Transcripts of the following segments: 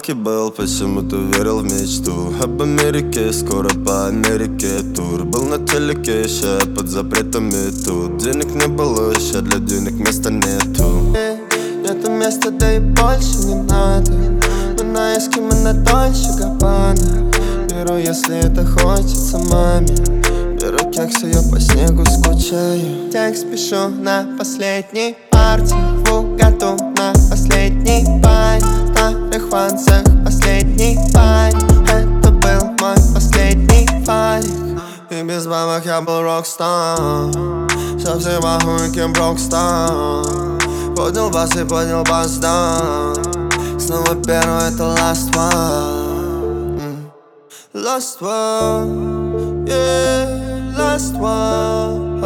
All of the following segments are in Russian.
маленький был, почему-то верил в мечту об Америке, скоро по Америке тур. Был на телеке, еще под запретами тут. Денег не было, еще для денег места нету. Нету места, да и больше не надо. Мы на Эскимо, на Дольче Габбана. Беру, если это хочется маме. Беру кексы, я по снегу скучаю. Текст пишу на последней партии. В угоду на последний бай. На рехванцах последний бай. Это был мой последний файлик. И без бабок я был рокстар. Совсем охуен, кем Брокстар. Поднял бас и поднял бас, да. Снова первый, это last one. Last one, yeah, last one.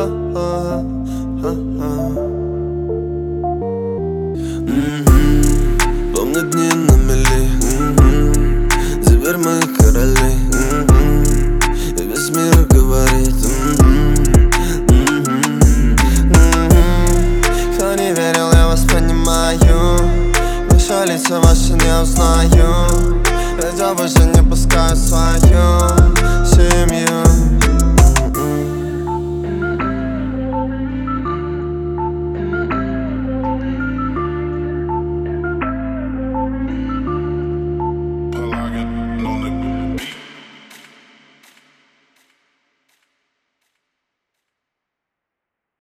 Помню дни на мели, зверь моих королей, и весь мир говорит. Кто не верил, я вас понимаю. Ваши лица ваши не узнаю. Радио больше не пускаю свою.